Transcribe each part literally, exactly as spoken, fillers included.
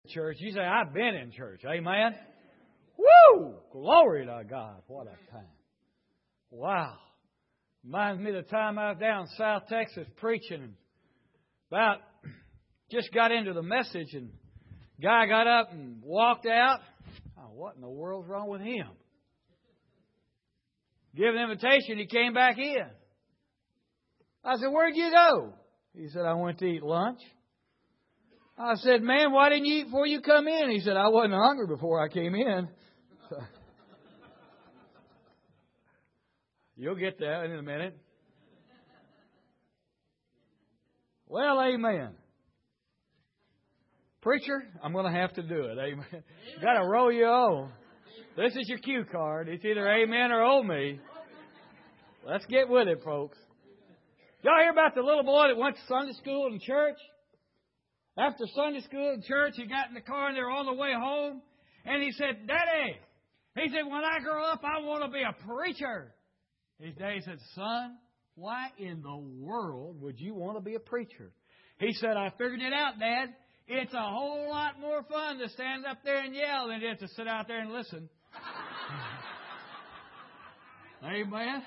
church. You say, I've been in church. Amen? Woo! Glory to God. What a time. Wow. Reminds me of the time I was down in South Texas preaching. And about, just got into the message and guy got up and walked out. Oh, what in the world's wrong with him? Give an invitation, he came back in. I said, where'd you go? He said, I went to eat lunch. I said, man, why didn't you eat before you come in? He said, I wasn't hungry before I came in. So, you'll get that in a minute. Well, amen. Preacher, I'm going to have to do it. Amen. Got to roll you on. This is your cue card. It's either amen or oh me. Let's get with it, folks. Y'all hear about the little boy that went to Sunday school and church? After Sunday school and church, he got in the car and they were on the way home. And he said, Daddy, he said, when I grow up, I want to be a preacher. His daddy said, son, why in the world would you want to be a preacher? He said, I figured it out, Dad. It's a whole lot more fun to stand up there and yell than it is to sit out there and listen. Amen.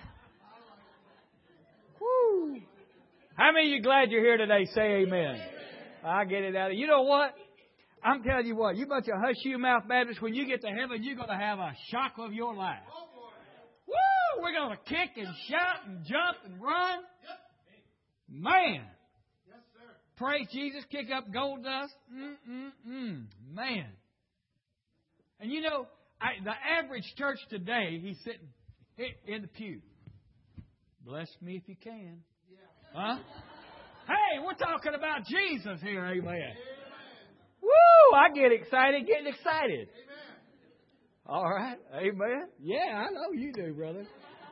Woo. How many of you glad you're here today? Say amen. Amen. I get it out of you. You know what? I'm telling you what. You bunch of hush you mouth Baptists, when you get to heaven, you're going to have a shock of your life. Woo! We're going to kick and shout and jump and run. Man. Praise Jesus, kick up gold dust. Mm-mm-mm. Man. And you know, I, the average church today, he's sitting in the pew. Bless me if you can. Huh? Hey, we're talking about Jesus here, amen. Amen. Woo! I get excited, getting excited. Amen. All right, amen. Yeah, I know you do, brother.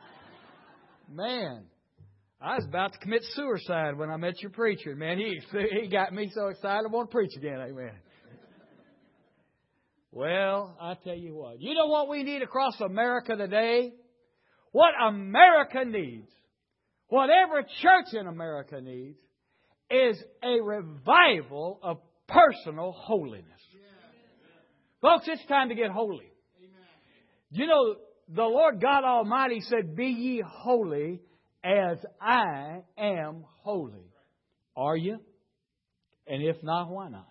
Man, I was about to commit suicide when I met your preacher. Man, he he got me so excited I want to preach again, amen. Well, I tell you what. You know what we need across America today? What America needs, what every church in America needs, is a revival of personal holiness. Yeah. Folks, it's time to get holy. Amen. You know, the Lord God Almighty said, be ye holy as I am holy. Are you? And if not, why not?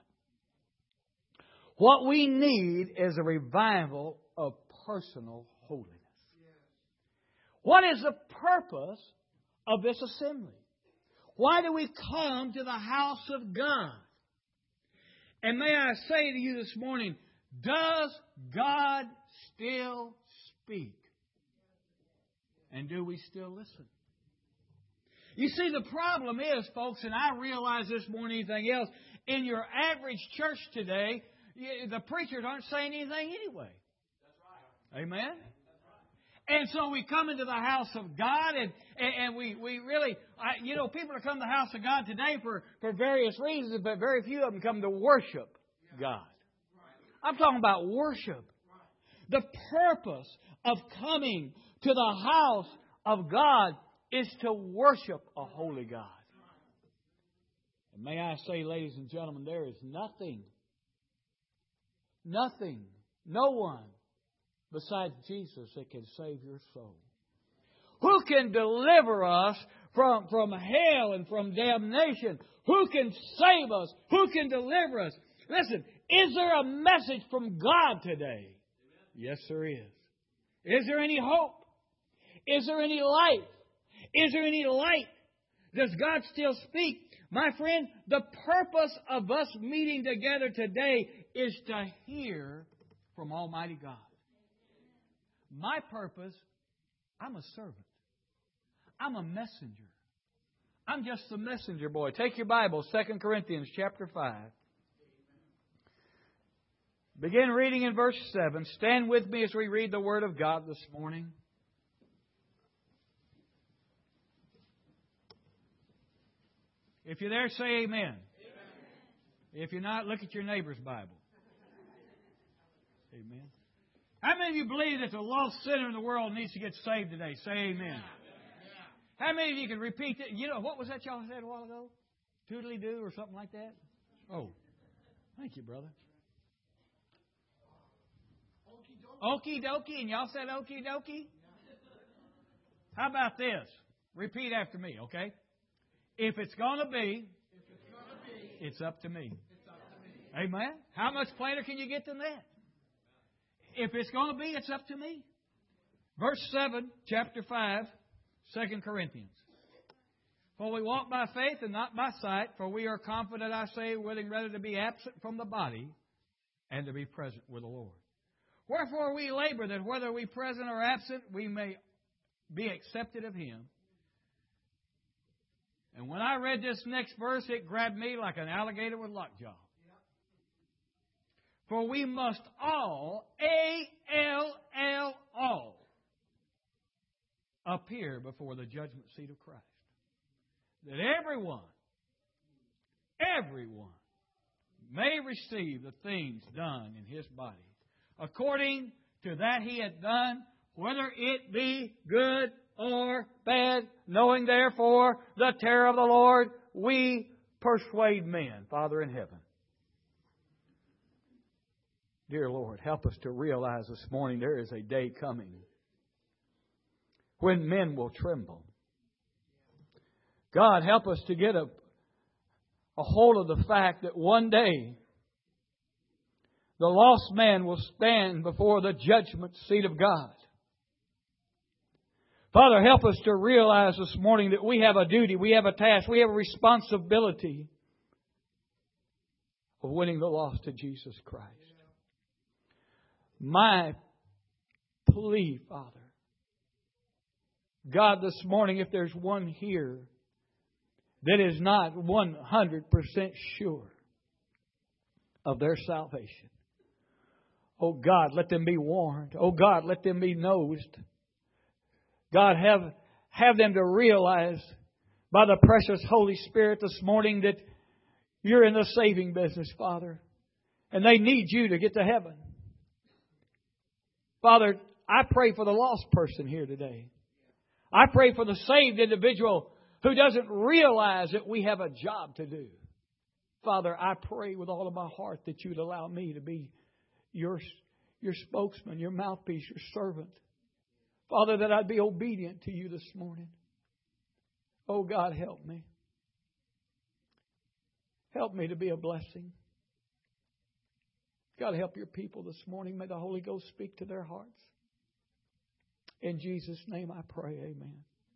What we need is a revival of personal holiness. What is the purpose of this assembly? Why do we come to the house of God? And may I say to you this morning, does God still speak? And do we still listen? You see, the problem is, folks, and I realize this more than anything else, in your average church today, the preachers aren't saying anything anyway. That's right. Amen? And so we come into the house of God, and, and, and we, we really, I, you know, people are coming to the house of God today for, for various reasons, but very few of them come to worship God. I'm talking about worship. The purpose of coming to the house of God is to worship a holy God. And may I say, ladies and gentlemen, there is nothing, nothing, no one besides Jesus that can save your soul. Who can deliver us from, from hell and from damnation? Who can save us? Who can deliver us? Listen, is there a message from God today? Yes, there is. Is there any hope? Is there any light? Is there any light? Does God still speak? My friend, the purpose of us meeting together today is to hear from Almighty God. My purpose, I'm a servant. I'm a messenger. I'm just a messenger boy. Take your Bible, Second Corinthians chapter five. Begin reading in verse seven. Stand with me as we read the Word of God this morning. If you're there, say amen. Amen. If you're not, look at your neighbor's Bible. Amen. How many of you believe that the lost sinner in the world needs to get saved today? Say amen. Amen. How many of you can repeat that? You know, what was that y'all said a while ago? Toodly-doo or something like that? Oh, thank you, brother. Okie dokie, and y'all said okie dokie? How about this? Repeat after me, okay? If it's going to be, it's up to me. Amen? How much plainer can you get than that? If it's going to be, it's up to me. Verse seven, chapter five, Second Corinthians. For we walk by faith and not by sight, for we are confident, I say, willing rather to be absent from the body and to be present with the Lord. Wherefore we labor that whether we present or absent, we may be accepted of Him. And when I read this next verse, it grabbed me like an alligator with lockjaw. For we must all, A L L, all, appear before the judgment seat of Christ. That everyone, everyone may receive the things done in his body, according to that he had done, whether it be good or bad, knowing therefore the terror of the Lord, we persuade men. Father in heaven. Dear Lord, help us to realize this morning there is a day coming when men will tremble. God, help us to get a, a hold of the fact that one day the lost man will stand before the judgment seat of God. Father, help us to realize this morning that we have a duty, we have a task, we have a responsibility of winning the lost to Jesus Christ. My plea, Father, God, this morning, if there's one here that is not one hundred percent sure of their salvation, oh God, let them be warned. Oh God, let them be nosed. God, have, have them to realize by the precious Holy Spirit this morning that you're in the saving business, Father. And they need you to get to heaven. Father, I pray for the lost person here today. I pray for the saved individual who doesn't realize that we have a job to do. Father, I pray with all of my heart that you'd allow me to be your, your spokesman, your mouthpiece, your servant. Father, that I'd be obedient to you this morning. Oh God, help me. Help me to be a blessing. God, help your people this morning. May the Holy Ghost speak to their hearts. In Jesus' name I pray, amen.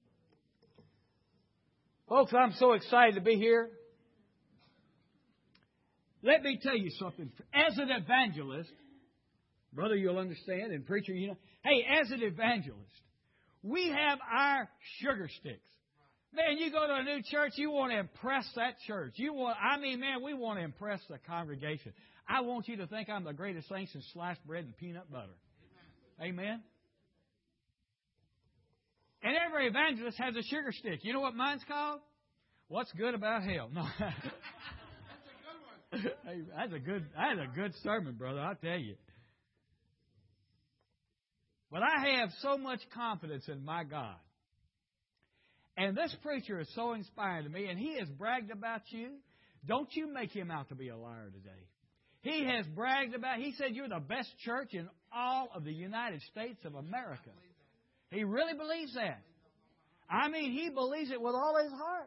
Folks, I'm so excited to be here. Let me tell you something. As an evangelist, brother, you'll understand, and preacher, you know. Hey, as an evangelist, we have our sugar sticks. Man, you go to a new church, you want to impress that church. You want, I mean, man, we want to impress the congregation. I want you to think I'm the greatest thing since sliced bread and peanut butter. Amen? And every evangelist has a sugar stick. You know what mine's called? What's good about hell? No. That's a good one. Hey, that's a good, that's a good sermon, brother, I'll tell you. But I have so much confidence in my God. And this preacher is so inspiring to me, and he has bragged about you. Don't you make him out to be a liar today. He has bragged about, he said you're the best church in all of the United States of America. He really believes that. I mean, he believes it with all his heart.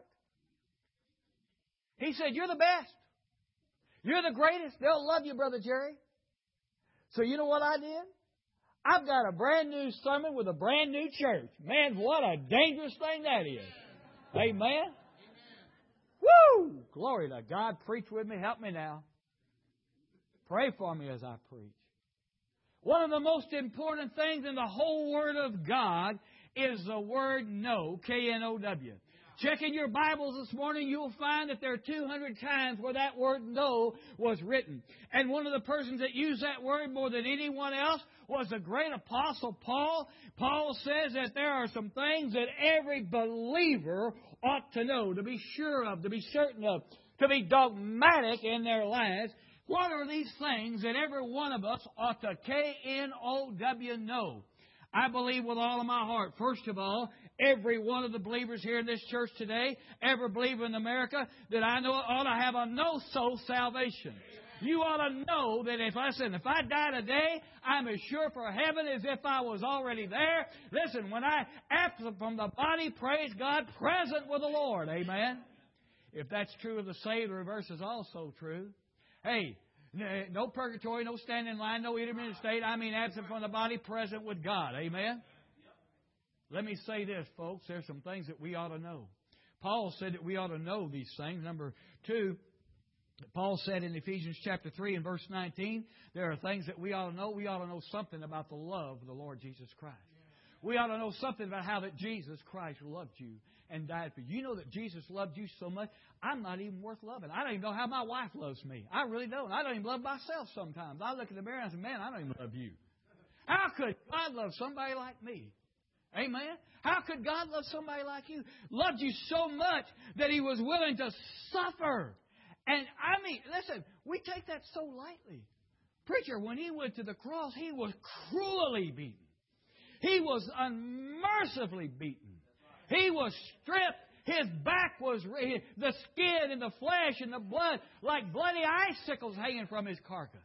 He said, you're the best. You're the greatest. They'll love you, Brother Jerry. So you know what I did? I've got a brand new sermon with a brand new church. Man, what a dangerous thing that is. Amen? Amen. Woo! Glory to God. Preach with me. Help me now. Pray for me as I preach. One of the most important things in the whole Word of God is the word know. K N O W. Check in your Bibles this morning, you'll find that there are two hundred times where that word know was written. And one of the persons that used that word more than anyone else was the great apostle Paul. Paul says that there are some things that every believer ought to know, to be sure of, to be certain of, to be dogmatic in their lives. What are these things that every one of us ought to K N O W know? I believe with all of my heart, first of all, every one of the believers here in this church today, every believer in America that I know ought to have a no-soul salvation. You ought to know that if, listen, if I die today, I'm as sure for heaven as if I was already there. Listen, when I absent from the body, praise God, present with the Lord. Amen. If that's true of the saved, the reverse is also true. Hey, no purgatory, no standing in line, no intermittent state. I mean absent from the body, present with God. Amen. Let me say this, folks. There's some things that we ought to know. Paul said that we ought to know these things. Number two, Paul said in Ephesians chapter three and verse nineteen, there are things that we ought to know. We ought to know something about the love of the Lord Jesus Christ. We ought to know something about how that Jesus Christ loved you and died for you. You know that Jesus loved you so much, I'm not even worth loving. I don't even know how my wife loves me. I really don't. I don't even love myself sometimes. I look in the mirror and I say, man, I don't even love you. How could God love somebody like me? Amen. How could God love somebody like you? Loved you so much that He was willing to suffer. And I mean, listen, we take that so lightly. Preacher, when He went to the cross, He was cruelly beaten. He was unmercifully beaten. He was stripped. His back was, the skin and the flesh and the blood, like bloody icicles hanging from His carcass.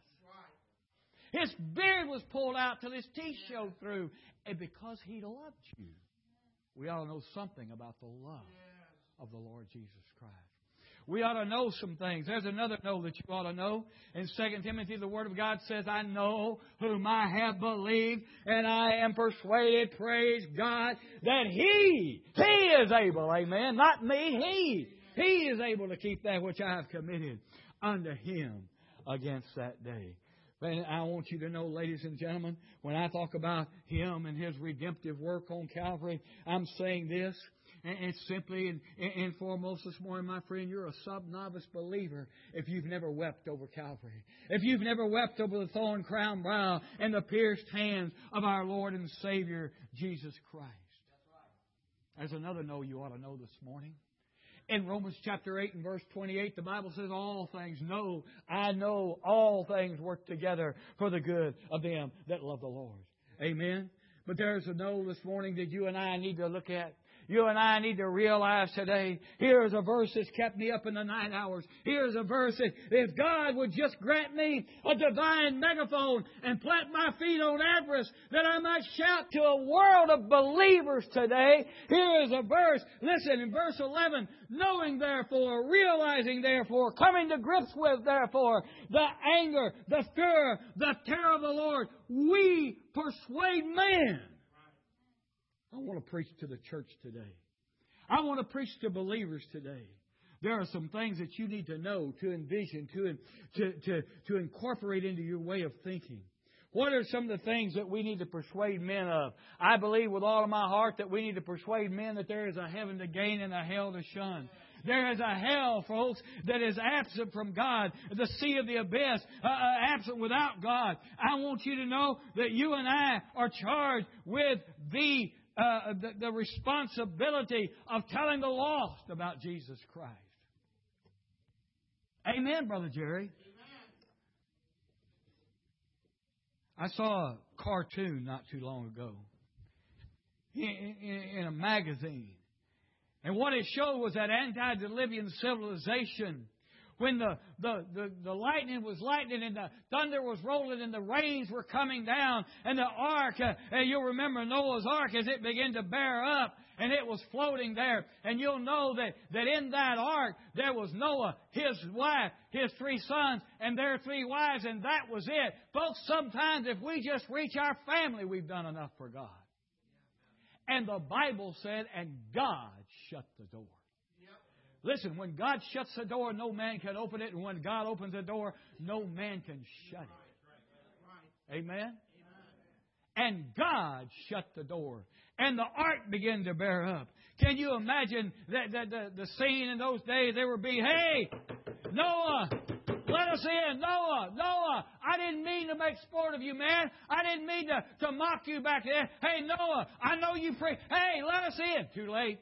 His beard was pulled out till His teeth showed through. And because He loved you, we ought to know something about the love of the Lord Jesus Christ. We ought to know some things. There's another know that you ought to know. In Second Timothy, the Word of God says, I know whom I have believed, and I am persuaded, praise God, that He, He is able, amen, not me, He, He is able to keep that which I have committed unto Him against that day. And I want you to know, ladies and gentlemen, when I talk about Him and His redemptive work on Calvary, I'm saying this. And simply and, and foremost this morning, my friend, you're a sub-novice believer if you've never wept over Calvary. If you've never wept over the thorn-crowned brow and the pierced hands of our Lord and Savior, Jesus Christ. There's another know you ought to know this morning. In Romans chapter eight and verse twenty-eight, the Bible says, all things know, I know all things work together for the good of them that love the Lord. Amen. But there's a know this morning that you and I need to look at. You and I need to realize today, here's a verse that's kept me up in the night hours. Here's a verse that if God would just grant me a divine megaphone and plant my feet on Everest, that I might shout to a world of believers today. Here is a verse. Listen, in verse eleven, knowing therefore, realizing therefore, coming to grips with therefore, the anger, the fear, the terror of the Lord, we persuade men. I want to preach to the church today. I want to preach to believers today. There are some things that you need to know, to envision, to, to, to, to incorporate into your way of thinking. What are some of the things that we need to persuade men of? I believe with all of my heart that we need to persuade men that there is a heaven to gain and a hell to shun. There is a hell, folks, that is absent from God, the sea of the abyss, uh, absent without God. I want you to know that you and I are charged with the Uh, the, the responsibility of telling the lost about Jesus Christ. Amen, Brother Jerry. Amen. I saw a cartoon not too long ago in, in, in a magazine. And what it showed was that antediluvian civilization. When the, the, the, the lightning was lightning and the thunder was rolling and the rains were coming down and the ark, uh, and you'll remember Noah's ark as it began to bear up and it was floating there. And you'll know that, that in that ark there was Noah, his wife, his three sons, and their three wives, and that was it. Folks, sometimes if we just reach our family, we've done enough for God. And the Bible said, and God shut the door. Listen, when God shuts the door, no man can open it. And when God opens the door, no man can shut it. Amen? And God shut the door. And the ark began to bear up. Can you imagine that, that the, the scene in those days? They would be, hey, Noah, let us in. Noah, Noah, I didn't mean to make sport of you, man. I didn't mean to, to mock you back there. Hey, Noah, I know you pray. Hey, let us in. Too late.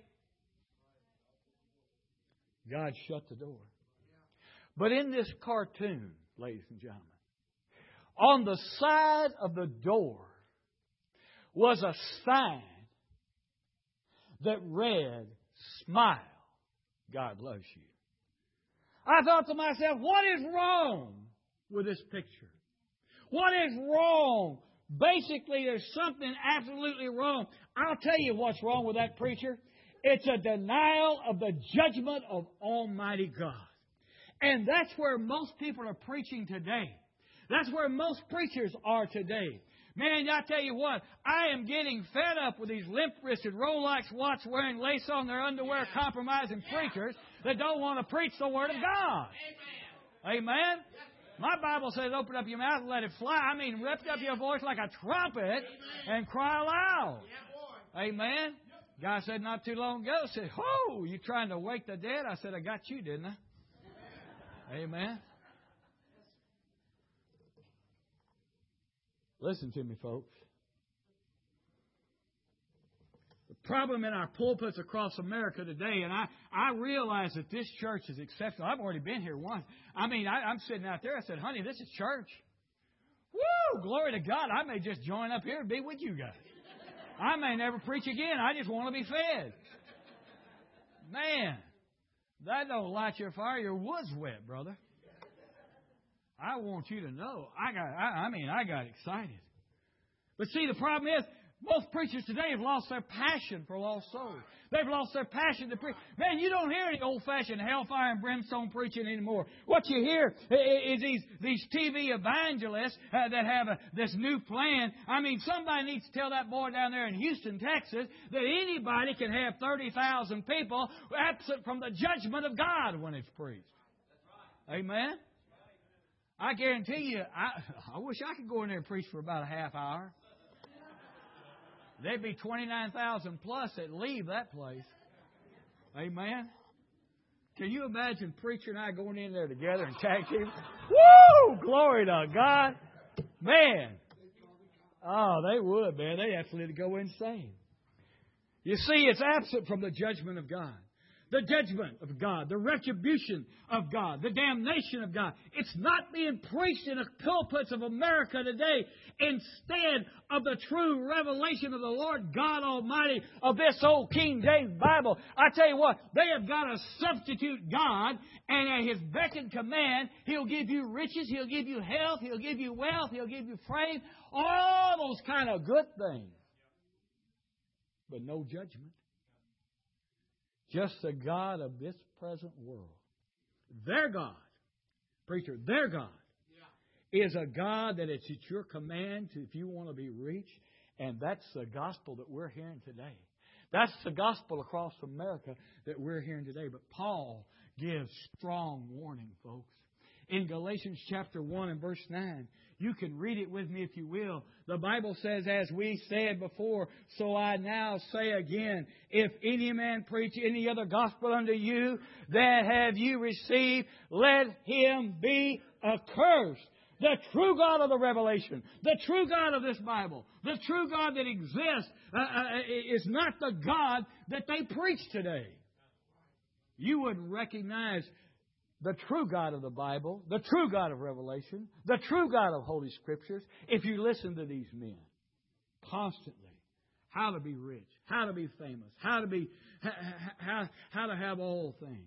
God shut the door. But in this cartoon, ladies and gentlemen, on the side of the door was a sign that read, smile, God loves you. I thought to myself, what is wrong with this picture? What is wrong? Basically, there's something absolutely wrong. I'll tell you what's wrong with that preacher. It's a denial of the judgment of Almighty God. And that's where most people are preaching today. That's where most preachers are today. Man, I tell you what, I am getting fed up with these limp-wristed Rolex watch wearing lace on their underwear compromising preachers that don't want to preach the Word of God. Amen? My Bible says open up your mouth and let it fly. I mean, lift up your voice like a trumpet and cry aloud. Amen? Guy said not too long ago, said, "Oh, you trying to wake the dead?" I said, "I got you, didn't I?" Amen. Listen to me, folks. The problem in our pulpits across America today, and I, I realize that this church is exceptional. I've already been here once. I mean, I, I'm sitting out there. I said, "Honey, this is church." Woo! Glory to God. I may just join up here and be with you guys. I may never preach again. I just want to be fed. Man, that don't light your fire. Your wood's wet, brother. I want you to know. I got. I, I mean, I got excited. But see, the problem is, most preachers today have lost their passion for lost souls. They've lost their passion to preach. Man, you don't hear any old-fashioned hellfire and brimstone preaching anymore. What you hear is these, these T V evangelists uh, that have a, this new plan. I mean, somebody needs to tell that boy down there in Houston, Texas, that anybody can have thirty thousand people absent from the judgment of God when it's preached. Amen? I guarantee you, I, I wish I could go in there and preach for about a half hour. There'd be twenty-nine thousand plus that leave that place. Amen? Can you imagine preacher and I going in there together and tag team? Woo! Glory to God. Man. Oh, they would, man. They'd absolutely go insane. You see, it's absent from the judgment of God. The judgment of God, the retribution of God, the damnation of God. It's not being preached in the pulpits of America today. Instead of the true revelation of the Lord God Almighty of this old King James Bible. I tell you what, they have got a substitute God, and at His beck and command, He'll give you riches, He'll give you health, He'll give you wealth, He'll give you fame, all those kind of good things. But no judgment. Just the God of this present world. Their God, preacher, their God yeah. is a God that it's at your command to, if you want to be reached. And that's the gospel that we're hearing today. That's the gospel across America that we're hearing today. But Paul gives strong warning, folks. In Galatians chapter one and verse nine, you can read it with me if you will. The Bible says, as we said before, so I now say again, if any man preach any other gospel unto you that have you received, let him be accursed. The true God of the Revelation, the true God of this Bible, the true God that exists uh, uh, is not the God that they preach today. You would recognize the true God of the Bible, the true God of Revelation, the true God of Holy Scriptures, if you listen to these men constantly. How to be rich, how to be famous, how to be, how, how to have all things.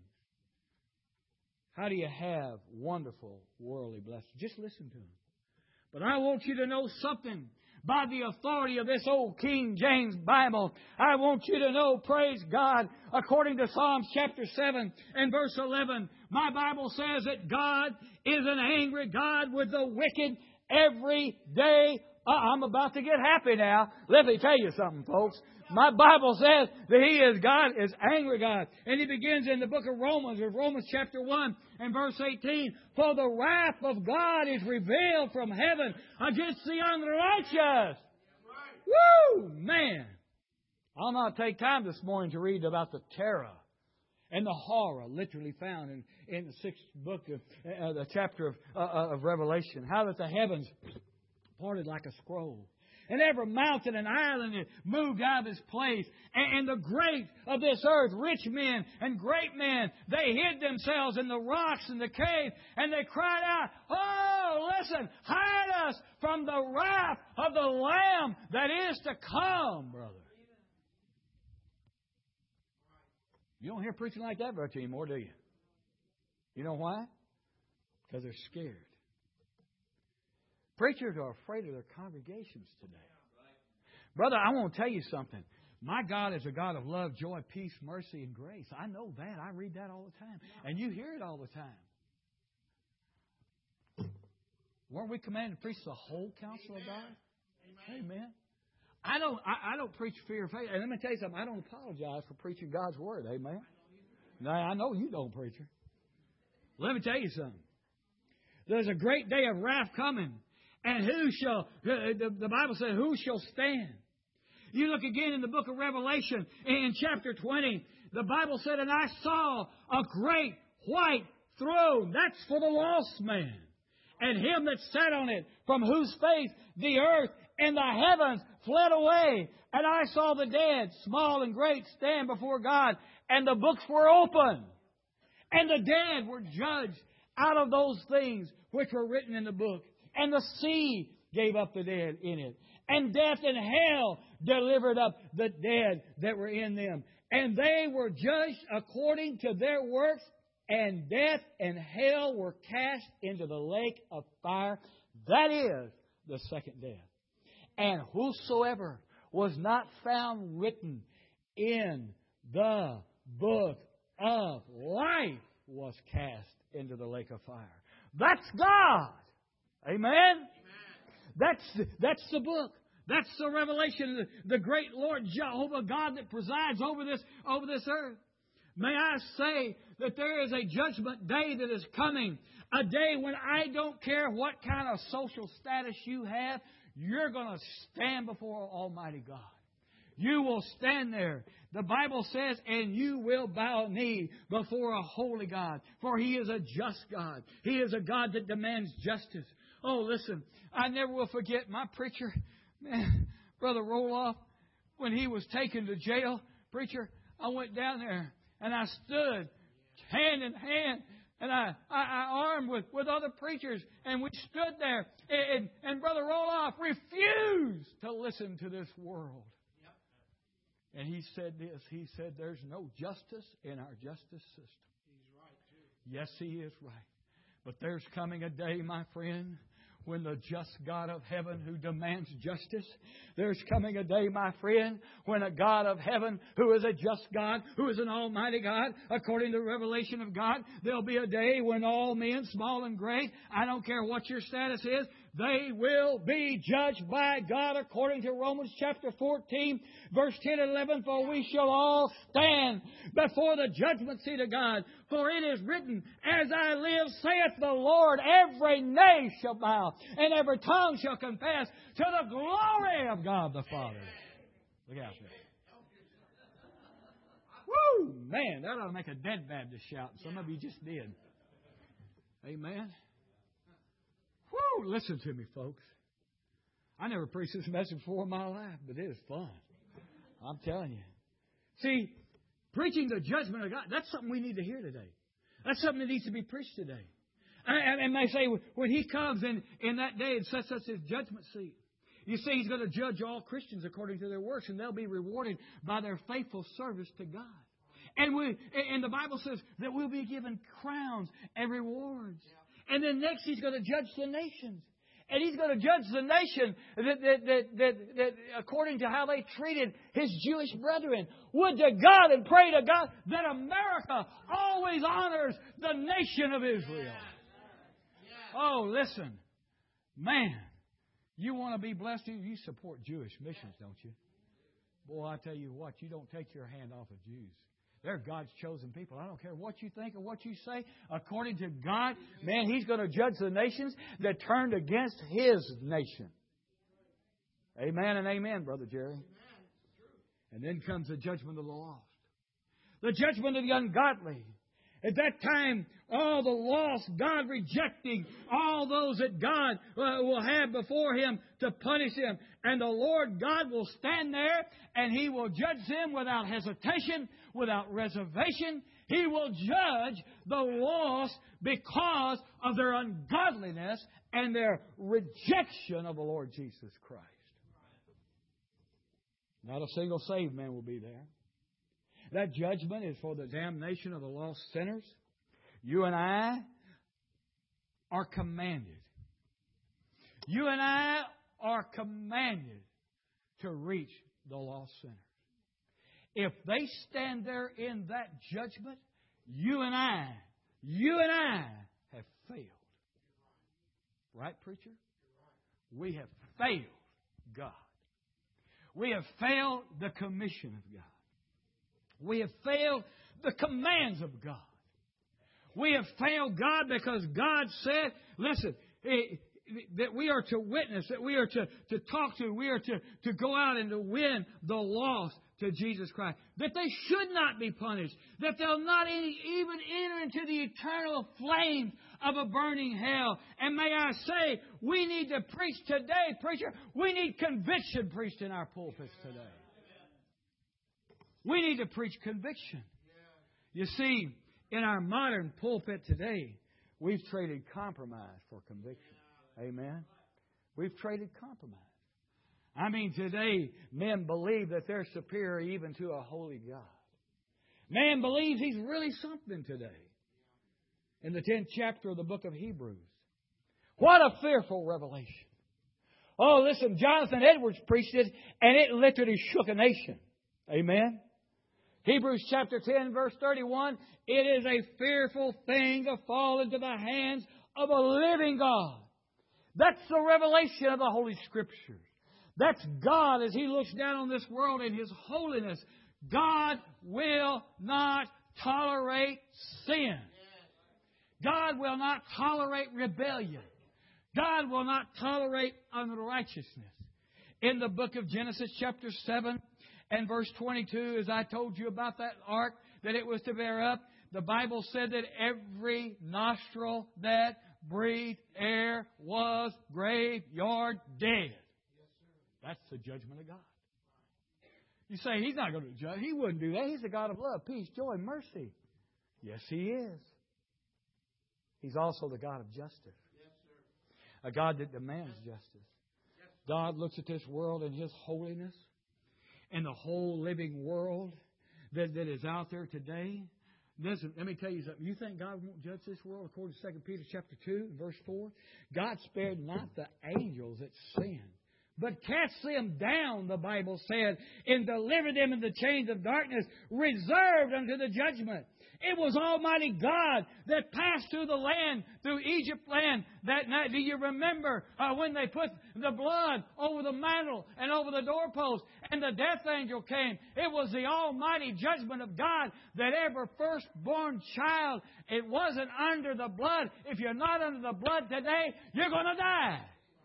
How do you have wonderful worldly blessings? Just listen to them. But I want you to know something. By the authority of this old King James Bible, I want you to know, praise God, according to Psalms chapter seven and verse eleven, my Bible says that God is an angry God with the wicked every day. Uh, I'm about to get happy now. Let me tell you something, folks. My Bible says that He is God, is angry God. And He begins in the book of Romans, or Romans chapter one and verse eighteen. For the wrath of God is revealed from heaven against the unrighteous. Woo! Man! I'll not take time this morning to read about the terror and the horror literally found in, in the sixth book of uh, the chapter of, uh, of Revelation. How that the heavens parted like a scroll. And every mountain and island is moved out of its place. And, and the great of this earth, rich men and great men, they hid themselves in the rocks and the cave. And they cried out, oh, listen, hide us from the wrath of the Lamb that is to come, brother. You don't hear preaching like that much anymore, do you? You know why? Because they're scared. Preachers are afraid of their congregations today. Brother, I want to tell you something. My God is a God of love, joy, peace, mercy, and grace. I know that. I read that all the time. And you hear it all the time. Weren't we commanded to preach the whole counsel of God? Amen. I don't I, I don't preach fear of faith. And let me tell you something. I don't apologize for preaching God's Word. Amen. Now, I know you don't, preacher. Let me tell you something. There's a great day of wrath coming. And who shall, the, the Bible says, who shall stand? You look again in the book of Revelation, in chapter twenty, the Bible said, and I saw a great white throne. That's for the lost man. And him that sat on it, from whose face the earth and the heavens fled away. And I saw the dead, small and great, stand before God. And the books were open. And the dead were judged out of those things which were written in the book. And the sea gave up the dead in it. And death and hell delivered up the dead that were in them. And they were judged according to their works. And death and hell were cast into the lake of fire. That is the second death. And whosoever was not found written in the book of life was cast into the lake of fire. That's God. Amen? Amen. That's, that's the book. That's the revelation of the, the great Lord Jehovah God that presides over this, over this earth. May I say that there is a judgment day that is coming. A day when I don't care what kind of social status you have, you're going to stand before Almighty God. You will stand there. The Bible says, and you will bow knee before a holy God. For He is a just God. He is a God that demands justice. Oh, listen, I never will forget my preacher, man, Brother Roloff, when he was taken to jail. Preacher, I went down there and I stood hand in hand. And I, I, I armed with, with other preachers. And we stood there. And, and Brother Roloff refused to listen to this world. And he said this. He said, there's no justice in our justice system. He's right, too. Yes, he is right. But there's coming a day, my friend, when the just God of heaven who demands justice, there's coming a day, my friend, when a God of heaven who is a just God, who is an almighty God, according to the revelation of God, there'll be a day when all men, small and great, I don't care what your status is, they will be judged by God according to Romans chapter fourteen, verse ten and eleven. For we shall all stand before the judgment seat of God. For it is written, as I live, saith the Lord, every knee shall bow, and every tongue shall confess to the glory of God the Father. Look out there. Woo! Man, that ought to make a dead Baptist shout. Some of you just did. Amen. Woo! Listen to me, folks. I never preached this message before in my life, but it is fun. I'm telling you. See, preaching the judgment of God, that's something we need to hear today. That's something that needs to be preached today. And, and they say, when He comes in, in that day and sets us His judgment seat, you see, He's going to judge all Christians according to their works, and they'll be rewarded by their faithful service to God. And we, and the Bible says that we'll be given crowns and rewards. And then next He's going to judge the nations. And He's going to judge the nation that, that, that, that, that according to how they treated His Jewish brethren. Would to God and pray to God that America always honors the nation of Israel. Oh, listen. Man, you want to be blessed? You support Jewish missions, don't you? Boy, I tell you what, you don't take your hand off of Jews. They're God's chosen people. I don't care what you think or what you say. According to God, man, He's going to judge the nations that turned against His nation. Amen and amen, Brother Jerry. And then comes the judgment of the lost. The judgment of the ungodly. At that time, all the lost, God rejecting all those that God uh, will have before Him to punish them. And the Lord God will stand there and He will judge them without hesitation, without reservation. He will judge the lost because of their ungodliness and their rejection of the Lord Jesus Christ. Not a single saved man will be there. That judgment is for the damnation of the lost sinners. You and I are commanded You and I are commanded to reach the lost sinners. If they stand there in that judgment, you and I, you and I have failed. Right, preacher? We have failed God. We have failed the commission of God. We have failed the commands of God. We have failed God because God said, listen, that we are to witness, that we are to, to talk to, we are to, to go out and to win the lost to Jesus Christ. That they should not be punished. That they'll not any, even enter into the eternal flame of a burning hell. And may I say, we need to preach today, preacher. We need conviction preached in our pulpits today. We need to preach conviction. You see, in our modern pulpit today, we've traded compromise for conviction. Amen? We've traded compromise. I mean, today, men believe that they're superior even to a holy God. Man believes he's really something today. In the tenth chapter of the book of Hebrews. What a fearful revelation. Oh, listen, Jonathan Edwards preached it, and it literally shook a nation. Amen? Hebrews chapter ten, verse thirty-one, it is a fearful thing to fall into the hands of a living God. That's the revelation of the Holy Scriptures. That's God as He looks down on this world in His holiness. God will not tolerate sin. God will not tolerate rebellion. God will not tolerate unrighteousness. In the book of Genesis chapter seven and verse twenty-two, as I told you about that ark that it was to bear up, the Bible said that every nostril that breathed air was graveyard dead. That's the judgment of God. You say, He's not going to judge. He wouldn't do that. He's the God of love, peace, joy, and mercy. Yes, He is. He's also the God of justice. A God that demands justice. God looks at this world in His holiness and the whole living world that, that is out there today. Listen, let me tell you something. You think God won't judge this world according to Second Peter chapter two, verse four? God spared not the angels that sinned, but cast them down, the Bible said, and delivered them in the chains of darkness, reserved unto the judgment. It was Almighty God that passed through the land, through Egypt land that night. Do you remember uh, when they put the blood over the mantle and over the doorpost and the death angel came? It was the almighty judgment of God that every firstborn child, it wasn't under the blood. If you're not under the blood today, you're going to die.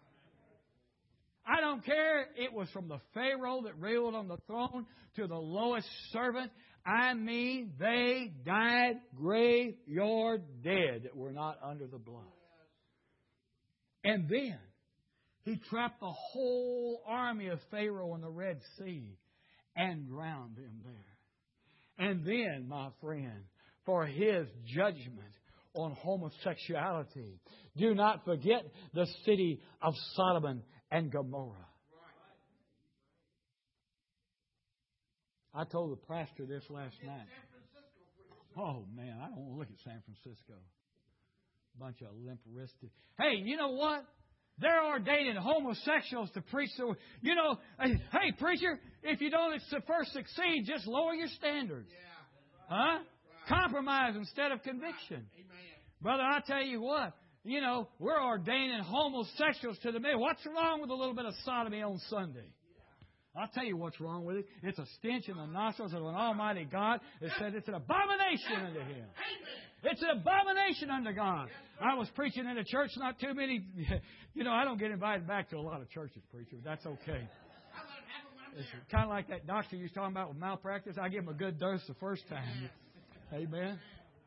I don't care. It was from the Pharaoh that ruled on the throne to the lowest servant. I mean, they died graveyard dead that were not under the blood. And then He trapped the whole army of Pharaoh in the Red Sea and drowned them there. And then, my friend, for His judgment on homosexuality, do not forget the city of Sodom and Gomorrah. I told the pastor this last night. Oh, man, I don't want to look at San Francisco. Bunch of limp-wristed. Hey, you know what? They're ordaining homosexuals to preach the word. You know, hey, preacher, if you don't first succeed, just lower your standards. Huh? Compromise instead of conviction. Brother, I tell you what. You know, we're ordaining homosexuals to the men. What's wrong with a little bit of sodomy on Sunday? I'll tell you what's wrong with it. It's a stench in the nostrils of an almighty God that said it's an abomination unto Him. It's an abomination unto God. I was preaching in a church, not too many. You know, I don't get invited back to a lot of churches, preacher. That's okay. It's kind of like that doctor you was talking about with malpractice. I give him a good dose the first time. Amen.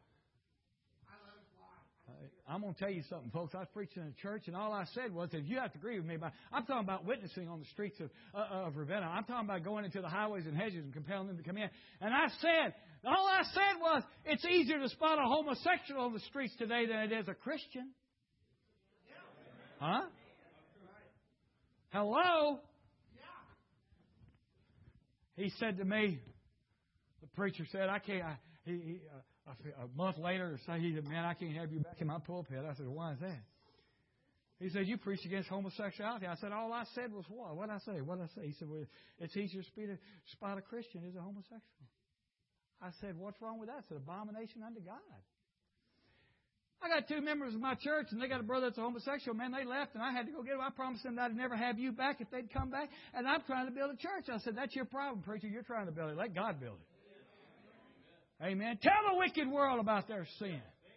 I'm going to tell you something, folks. I was preaching in a church, and all I said was, if you have to agree with me, about, I'm talking about witnessing on the streets of, uh, of Ravenna. I'm talking about going into the highways and hedges and compelling them to come in. And I said, all I said was, it's easier to spot a homosexual on the streets today than it is a Christian. Huh? Hello? He said to me, the preacher said, I can't, I, he, he, uh, a month later, say he said, man, I can't have you back in my pulpit. I said, why is that? He said, you preach against homosexuality. I said, all I said was what? What did I say? What did I say? He said, well, it's easier to spot a Christian as a homosexual. I said, what's wrong with that? It's an abomination unto God. I got two members of my church, and they got a brother that's a homosexual. Man, they left, and I had to go get them. I promised them that I'd never have you back if they'd come back. And I'm trying to build a church. I said, that's your problem, preacher. You're trying to build it. Let God build it. Amen. Tell the wicked world about their sin.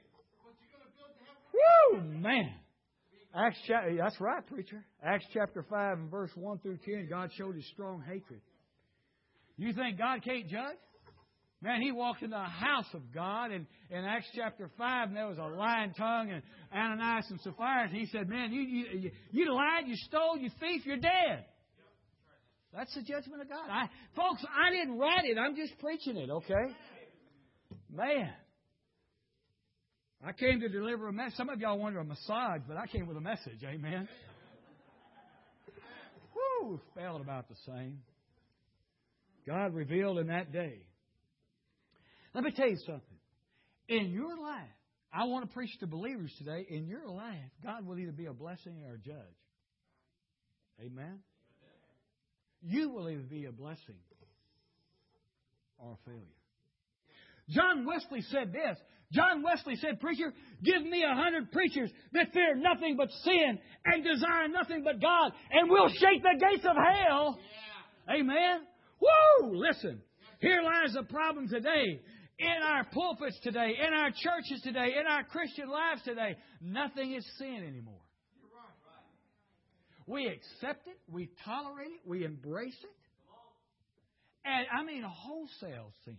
Woo, man. Acts chapter, that's right, preacher. Acts chapter five and verse one through ten, God showed His strong hatred. You think God can't judge? Man, He walked into the house of God in, in Acts chapter five, and there was a lying tongue and Ananias and Sapphira. And He said, man, you, you, you lied, you stole, you thief, you're dead. That's the judgment of God. I, folks, I didn't write it. I'm just preaching it, okay? Man. I came to deliver a message. Some of y'all wanted a massage, but I came with a message. Amen. Woo, spelled about the same. God revealed in that day. Let me tell you something. In your life, I want to preach to believers today. In your life, God will either be a blessing or a judge. Amen. You will either be a blessing or a failure. John Wesley said this. John Wesley said, preacher, give me a hundred preachers that fear nothing but sin and desire nothing but God, and we'll shake the gates of hell. Yeah. Amen. Woo! Listen, here lies the problem today. In our pulpits today, in our churches today, in our Christian lives today, nothing is sin anymore. We accept it, we tolerate it, we embrace it. And I mean wholesale sin.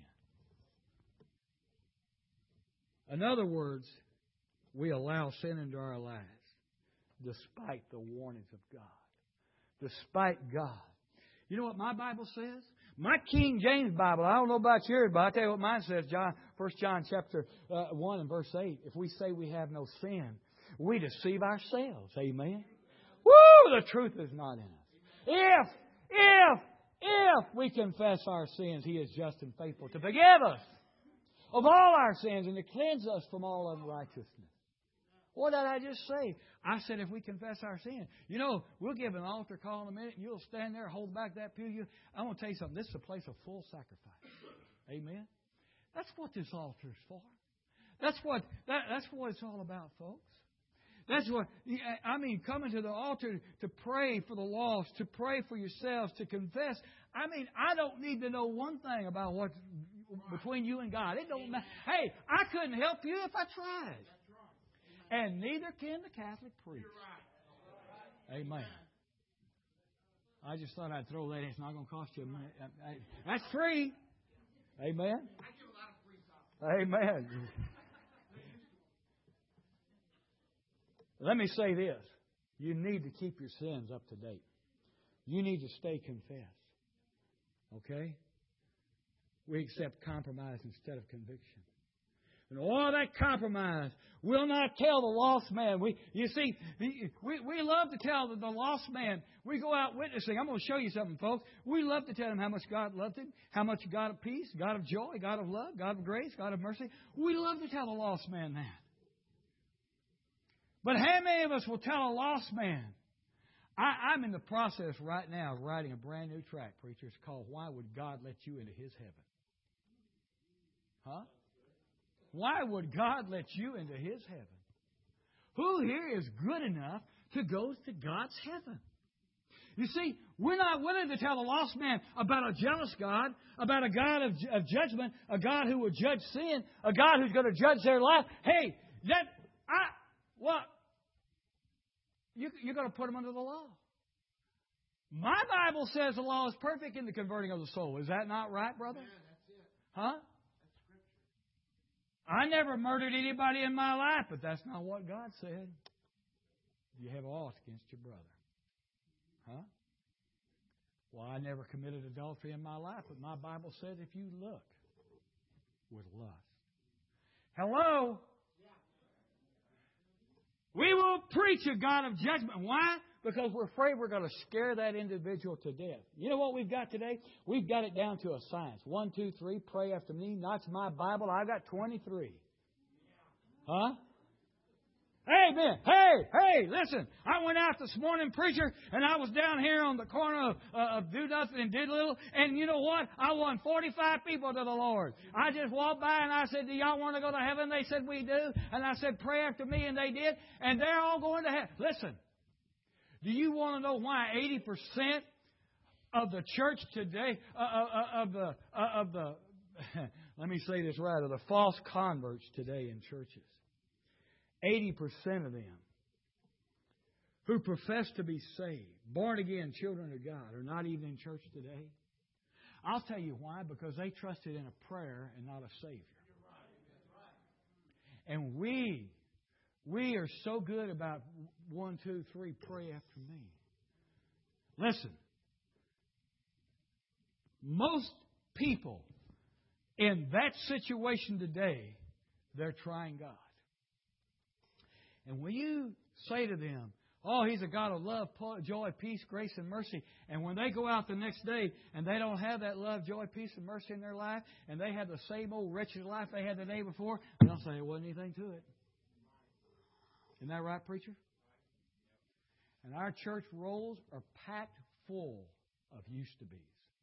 In other words, we allow sin into our lives despite the warnings of God. Despite God. You know what my Bible says? My King James Bible, I don't know about yours, but I'll tell you what mine says, John, First John chapter uh, one and verse eight. If we say we have no sin, we deceive ourselves. Amen? Woo! The truth is not in us. If, if, if we confess our sins, He is just and faithful to forgive us of all our sins and to cleanse us from all unrighteousness. What did I just say? I said if we confess our sin. You know, we'll give an altar call in a minute and you'll stand there, hold back that pew. You, I want to tell you something. This is a place of full sacrifice. Amen? That's what this altar is for. That's what, that, that's what it's all about, folks. That's what, I mean, coming to the altar to pray for the lost, to pray for yourselves, to confess. I mean, I don't need to know one thing about what's between you and God. It don't matter. Hey, I couldn't help you if I tried. And neither can the Catholic priest. Amen. I just thought I'd throw that in. It's not going to cost you a minute. That's free. Amen. Amen. Let me say this. You need to keep your sins up to date. You need to stay confessed. Okay? We accept compromise instead of conviction. And all that compromise will not tell the lost man. We, you see, we, we love to tell the, the lost man. We go out witnessing. I'm going to show you something, folks. We love to tell him how much God loved him, how much God of peace, God of joy, God of love, God of grace, God of mercy. We love to tell the lost man that. But how many of us will tell a lost man? I, I'm in the process right now of writing a brand new track, preacher. It's called Why Would God Let You Into His Heaven? Huh? Why would God let you into His heaven? Who here is good enough to go to God's heaven? You see, we're not willing to tell a lost man about a jealous God, about a God of, of judgment, a God who will judge sin, a God who's going to judge their life. Hey, that I well, you, you're going to put them under the law. My Bible says the law is perfect in the converting of the soul. Is that not right, brother? Yeah, that's it. Huh? I never murdered anybody in my life, but that's not what God said. You have aught against your brother. Huh? Well, I never committed adultery in my life, but my Bible says if you look with lust. Hello? We will preach a God of judgment. Why? Because we're afraid we're going to scare that individual to death. You know what we've got today? We've got it down to a science. One, two, three, pray after me. That's my Bible. I've got twenty-three. Huh? Amen. Hey, hey, listen. I went out this morning, preacher, and I was down here on the corner of, uh, of Do Nothing and Did Little. And you know what? I won forty-five people to the Lord. I just walked by and I said, do y'all want to go to heaven? They said, we do. And I said, pray after me. And they did. And they're all going to heaven. Listen. Do you want to know why eighty percent of the church today, uh, uh, of the, uh, of the, let me say this right, of the false converts today in churches? eighty percent of them who profess to be saved, born again children of God, are not even in church today. I'll tell you why. Because they trusted in a prayer and not a Savior. And we, we are so good about one, two, three, pray after me. Listen, most people in that situation today, they're trying God. And when you say to them, oh, He's a God of love, joy, peace, grace, and mercy. And when they go out the next day and they don't have that love, joy, peace, and mercy in their life, and they have the same old wretched life they had the day before, they'll say, there wasn't anything to it. Isn't that right, preacher? And our church rolls are packed full of used-to-be's.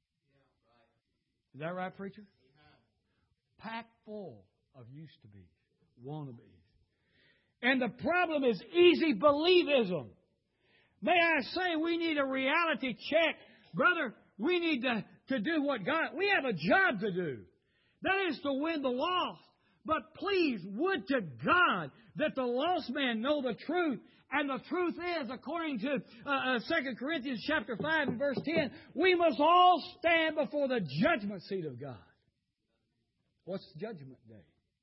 Is that right, preacher? Packed full of used-to-be's, wannabes. And the problem is easy believism. May I say we need a reality check. Brother, we need to, to do what God... We have a job to do. That is to win the lost. But please, would to God that the lost man know the truth. And the truth is, according to uh, uh, Second Corinthians chapter five and verse ten, we must all stand before the judgment seat of God. What's Judgment Day?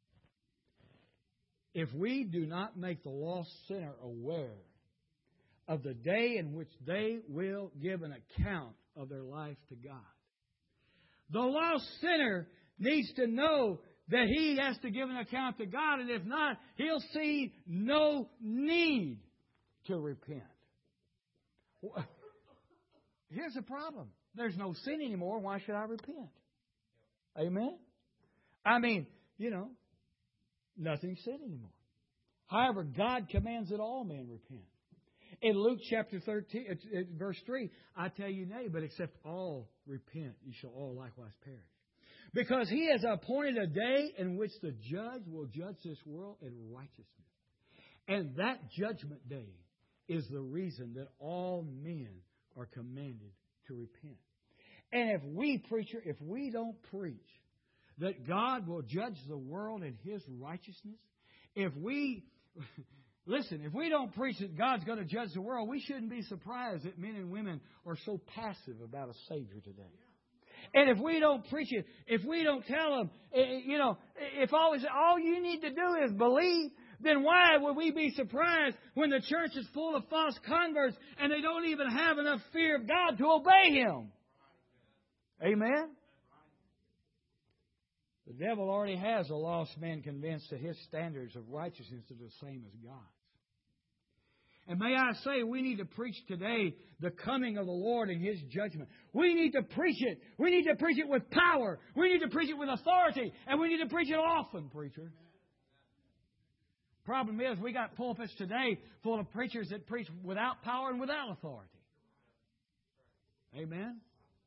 If we do not make the lost sinner aware of the day in which they will give an account of their life to God, the lost sinner needs to know that he has to give an account to God, and if not, he'll see no need to repent. Here's the problem. There's no sin anymore. Why should I repent? Amen? I mean, you know, nothing's sin anymore. However, God commands that all men repent. In Luke chapter thirteen, verse three, I tell you nay, but except all repent, you shall all likewise perish. Because He has appointed a day in which the judge will judge this world in righteousness. And that judgment day is the reason that all men are commanded to repent. And if we, preacher, if we don't preach that God will judge the world in His righteousness, if we, listen, if we don't preach that God's going to judge the world, we shouldn't be surprised that men and women are so passive about a Savior today. And if we don't preach it, if we don't tell them, you know, if always all you need to do is believe, then why would we be surprised when the church is full of false converts and they don't even have enough fear of God to obey Him? Amen? The devil already has a lost man convinced that his standards of righteousness are the same as God's. And may I say, we need to preach today the coming of the Lord and His judgment. We need to preach it. We need to preach it with power. We need to preach it with authority. And we need to preach it often, preacher. Problem is, we got pulpits today full of preachers that preach without power and without authority. Amen?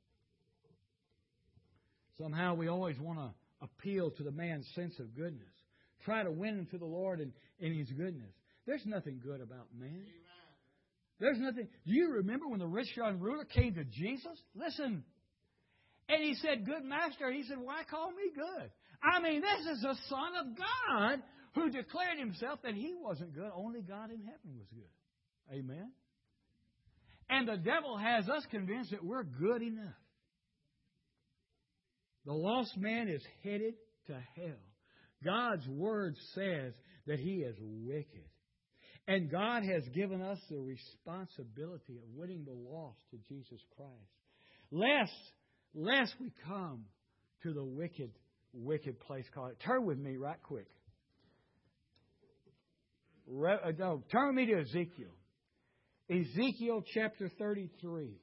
Somehow we always want to appeal to the man's sense of goodness. Try to win him to the Lord in, in His goodness. There's nothing good about man. There's nothing. Do you remember when the rich young ruler came to Jesus? Listen. And he said, good master. He said, why call me good? I mean, this is the Son of God who declared Himself that He wasn't good. Only God in heaven was good. Amen. And the devil has us convinced that we're good enough. The lost man is headed to hell. God's Word says that he is wicked. And God has given us the responsibility of winning the lost to Jesus Christ. Lest, lest we come to the wicked, wicked place called it. Turn with me right quick. Re, uh, no, turn with me to Ezekiel. Ezekiel chapter thirty-three.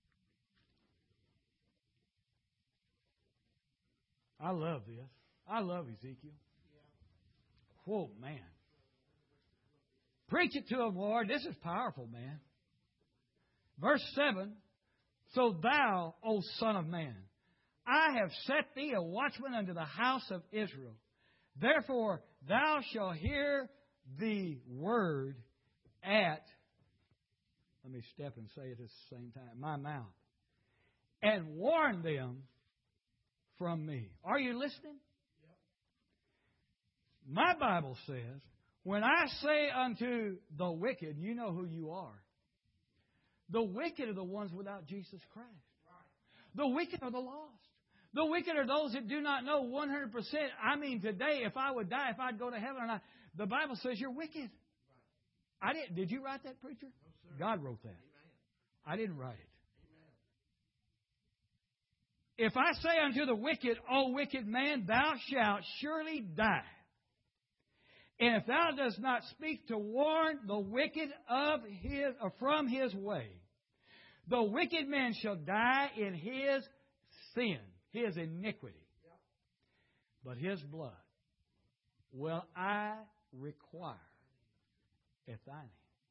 I love this. I love Ezekiel. Whoa, man. Preach it to them, Lord. This is powerful, man. Verse seven. So thou, O Son of Man, I have set thee a watchman unto the house of Israel. Therefore thou shalt hear the word at, let me step and say it at the same time, my mouth, and warn them from me. Are you listening? Yep. My Bible says, when I say unto the wicked, you know who you are. The wicked are the ones without Jesus Christ. Right. The wicked are the lost. The wicked are those that do not know one hundred percent. I mean, today, if I would die, if I'd go to heaven, or not, the Bible says you're wicked. Right. I didn't. Did you write that, preacher? No, sir. God wrote that. Amen. I didn't write it. Amen. If I say unto the wicked, O wicked man, thou shalt surely die. And if thou dost not speak to warn the wicked of his or from his way, the wicked man shall die in his sin, his iniquity. But his blood will I require at thy name.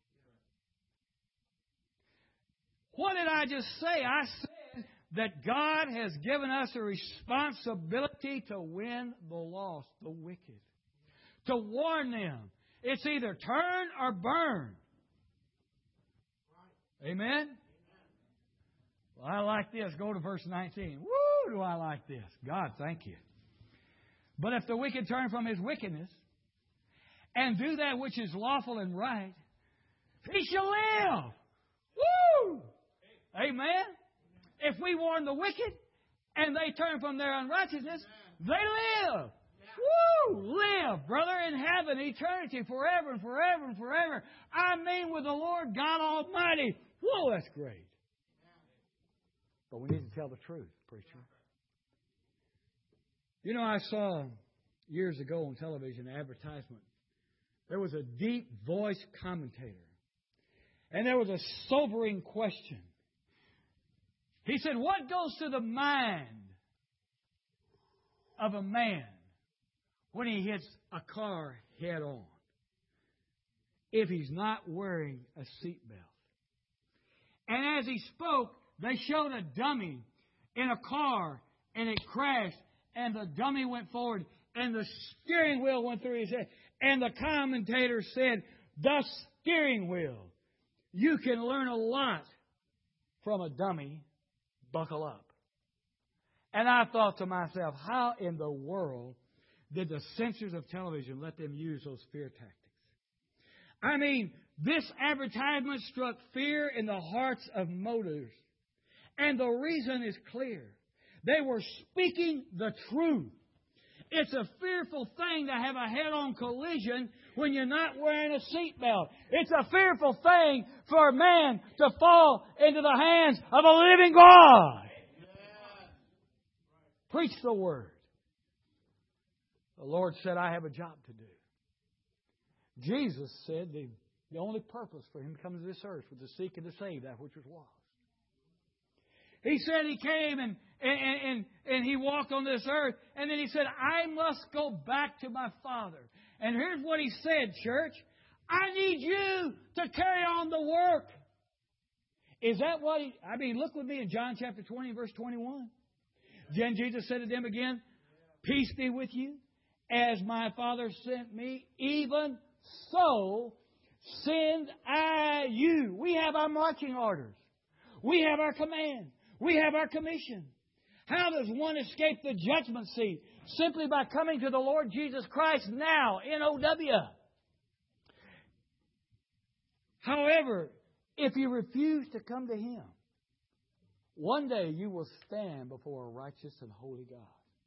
What did I just say? I said that God has given us a responsibility to win the lost, the wicked. To warn them. It's either turn or burn. Right. Amen? Amen? Well, I like this. Go to verse nineteen. Woo, do I like this. God, thank you. But if the wicked turn from his wickedness and do that which is lawful and right, he shall live. Woo! Amen? If we warn the wicked and they turn from their unrighteousness, they live. Woo! Live, brother, in heaven, eternity, forever and forever and forever. I mean with the Lord God Almighty. Whoa, that's great. But we need to tell the truth, preacher. You know, I saw years ago on television an advertisement. There was a deep voice commentator. And there was a sobering question. He said, what goes through the mind of a man when he hits a car head on if he's not wearing a seatbelt? And as he spoke, they showed a dummy in a car, and it crashed, and the dummy went forward, and the steering wheel went through his head. And the commentator said, the steering wheel. You can learn a lot from a dummy. Buckle up. And I thought to myself, how in the world did the censors of television let them use those fear tactics? I mean, this advertisement struck fear in the hearts of motorists. And the reason is clear. They were speaking the truth. It's a fearful thing to have a head-on collision when you're not wearing a seatbelt. It's a fearful thing for a man to fall into the hands of a living God. Preach the Word. The Lord said, I have a job to do. Jesus said the, the only purpose for Him to come to this earth was to seek and to save that which was lost. He said He came and, and, and, and He walked on this earth. And then He said, I must go back to my Father. And here's what He said, church. I need you to carry on the work. Is that what He... I mean, look with me in John chapter twenty, verse twenty-one. Then Jesus said to them again, peace be with you. As my Father sent me, even so send I you. We have our marching orders. We have our command. We have our commission. How does one escape the judgment seat? Simply by coming to the Lord Jesus Christ now, N O W. However, if you refuse to come to Him, one day you will stand before a righteous and holy God.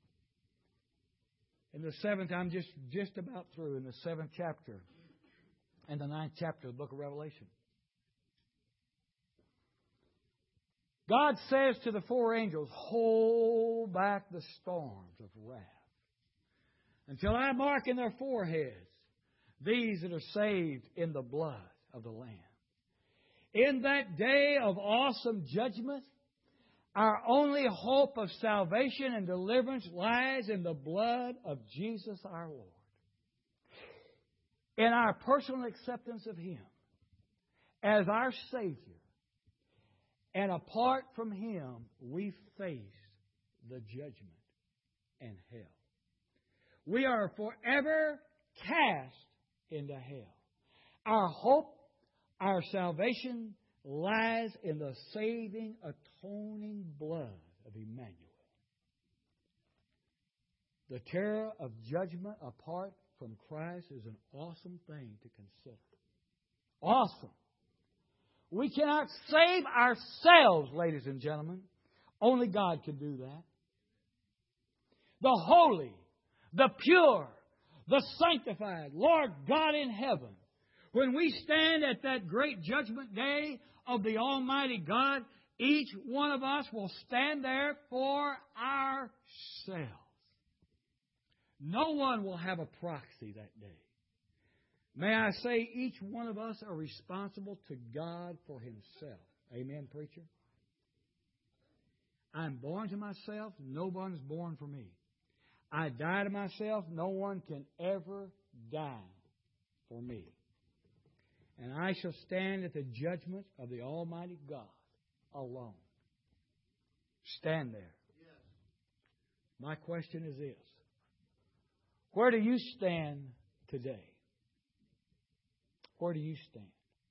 In the seventh, I'm just, just about through, in the seventh chapter and the ninth chapter of the book of Revelation. God says to the four angels, hold back the storms of wrath until I mark in their foreheads these that are saved in the blood of the Lamb. In that day of awesome judgment, our only hope of salvation and deliverance lies in the blood of Jesus our Lord. in our personal acceptance of Him as our Savior. And apart from Him, we face the judgment and hell. We are forever cast into hell. Our hope, our salvation lies in the saving, atoning blood of Emmanuel. The terror of judgment apart from Christ is an awesome thing to consider. Awesome. We cannot save ourselves, ladies and gentlemen. Only God can do that. The holy, the pure, the sanctified Lord God in heaven, when we stand at that great judgment day of the Almighty God, each one of us will stand there for ourselves. No one will have a proxy that day. May I say, each one of us are responsible to God for Himself. Amen, preacher? I'm born to myself. No one's born for me. I die to myself. No one can ever die for me. And I shall stand at the judgment of the Almighty God alone. Stand there. My question is this. Where do you stand today? Where do you stand?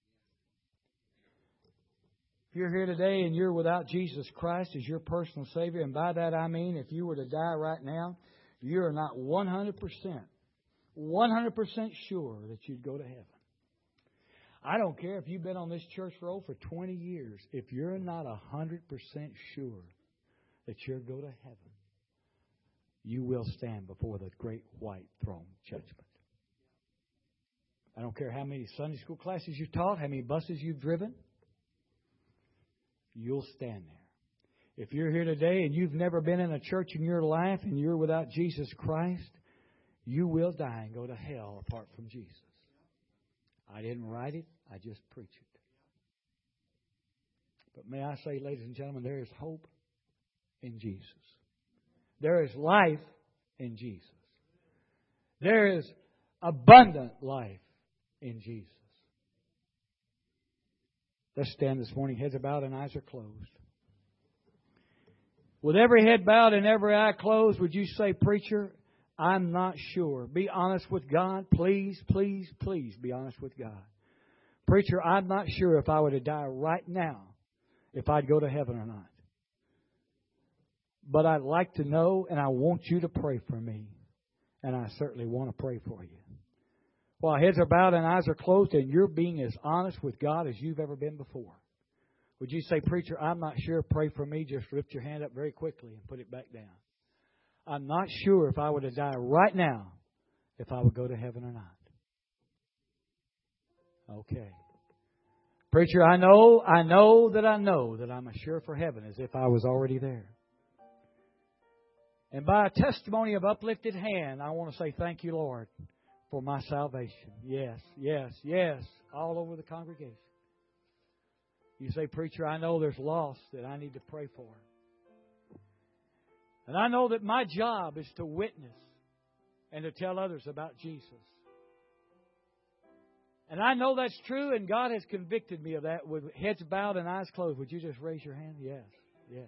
If you're here today and you're without Jesus Christ as your personal Savior, and by that I mean if you were to die right now, you are not one hundred percent, one hundred percent sure that you'd go to heaven. I don't care if you've been on this church roll for twenty years. If you're not one hundred percent sure that you'll go to heaven, you will stand before the great white throne judgment. I don't care how many Sunday school classes you've taught, how many buses you've driven. You'll stand there. If you're here today and you've never been in a church in your life and you're without Jesus Christ, you will die and go to hell apart from Jesus. I didn't write it. I just preach it. But may I say, ladies and gentlemen, there is hope in Jesus. There is life in Jesus. There is abundant life in Jesus. Let's stand this morning, heads are bowed and eyes are closed. With every head bowed and every eye closed, would you say, preacher, I'm not sure. Be honest with God. Please, please, please be honest with God. Preacher, I'm not sure if I were to die right now, if I'd go to heaven or not. But I'd like to know, and I want you to pray for me. And I certainly want to pray for you. While heads are bowed and eyes are closed, and you're being as honest with God as you've ever been before. Would you say, preacher, I'm not sure, pray for me. Just lift your hand up very quickly and put it back down. I'm not sure if I were to die right now, if I would go to heaven or not. Okay. Preacher, I know, I know that I know that I'm sure for heaven as if I was already there. And by a testimony of uplifted hand, I want to say thank you, Lord, for my salvation. Yes, yes, yes, all over the congregation. You say, preacher, I know there's loss that I need to pray for. And I know that my job is to witness and to tell others about Jesus. And I know that's true, and God has convicted me of that. With heads bowed and eyes closed, would you just raise your hand? Yes, yes.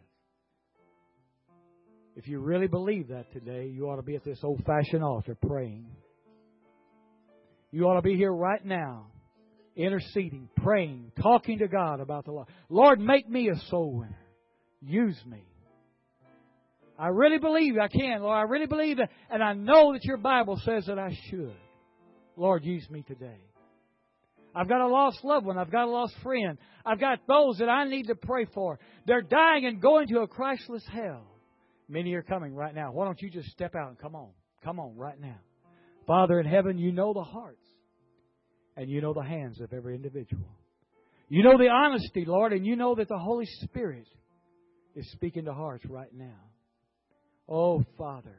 If you really believe that today, you ought to be at this old-fashioned altar praying. You ought to be here right now, interceding, praying, talking to God about the Lord. Lord, make me a soul winner. Use me. I really believe I can, Lord. I really believe that, and I know that your Bible says that I should. Lord, use me today. I've got a lost loved one. I've got a lost friend. I've got those that I need to pray for. They're dying and going to a Christless hell. Many are coming right now. Why don't you just step out and come on? Come on right now. Father in heaven, you know the hearts and you know the hands of every individual. You know the honesty, Lord, and you know that the Holy Spirit is speaking to hearts right now. Oh, Father,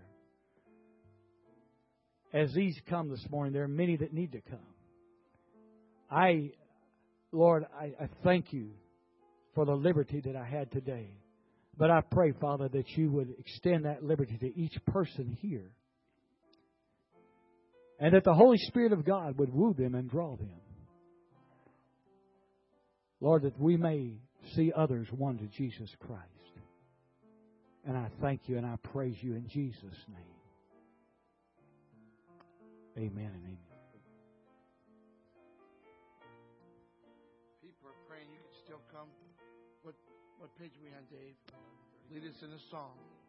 as these come this morning, there are many that need to come. I, Lord, I, I thank you for the liberty that I had today. But I pray, Father, that you would extend that liberty to each person here. And that the Holy Spirit of God would woo them and draw them. Lord, that we may see others won to Jesus Christ. And I thank you and I praise you in Jesus' name. Amen and amen. People are praying. You can still come. What, what page are we on, Dave? Lead us in a song.